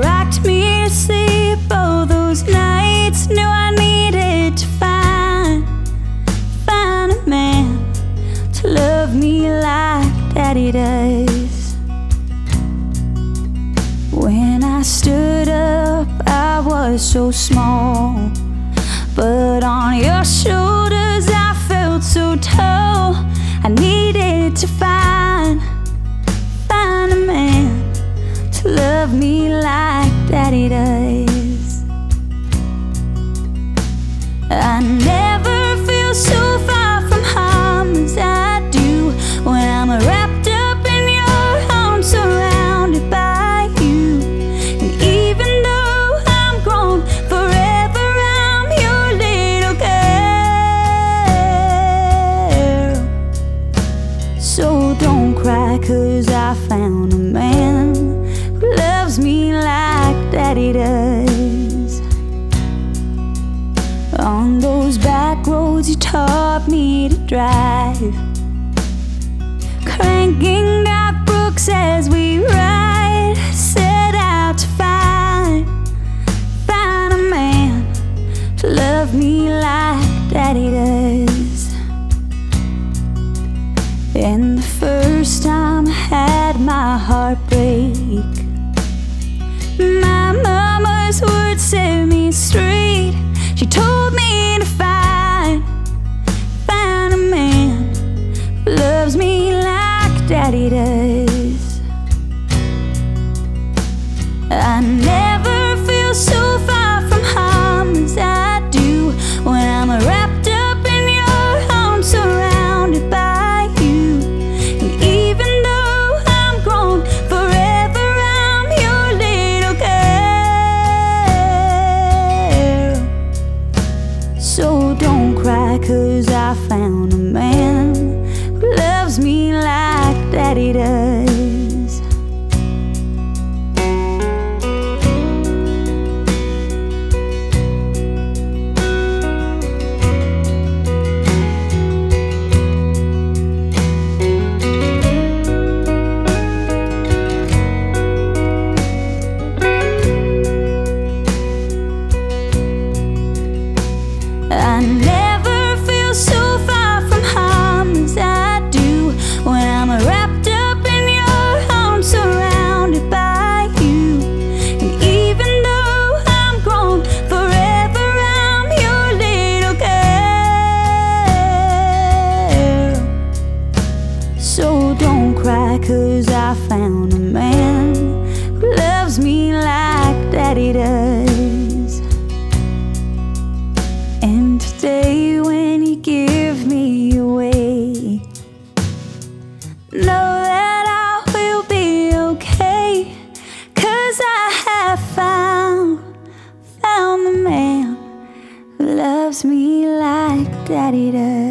rocked me to sleep all those nights. Knew I needed to find a man to love me like Daddy does. When I stood up, I was so small, but on your shoulders I felt so tall. I needed to find a man to love me like Daddy does. I never feel so far from home as I do when I'm wrapped up in your arms, surrounded by you. And even though I'm grown, forever I'm your little girl. So don't cry, 'cause I found a man who loves me like Daddy does. On those back roads you taught me to drive, cranking out brooks as we ride. Set out to find a man to love me like Daddy does. And the first time I had my heart break, my mama's words set me straight. She told me to find a man who loves me like Daddy does. I never feel so far from home as I do when I'm wrapped up in your arms, surrounded by you. And even though I'm grown, forever I'm your little girl. So don't cry, 'cause I found a man who loves me like Daddy does. I never feel so far from home as I do when I'm wrapped up in your arms, surrounded by you. And even though I'm grown, forever I'm your little girl. So don't cry, 'cause I found a man who loves me like Daddy does. And today when you give me away, know that I will be okay, 'cause I have found the man who loves me like Daddy does.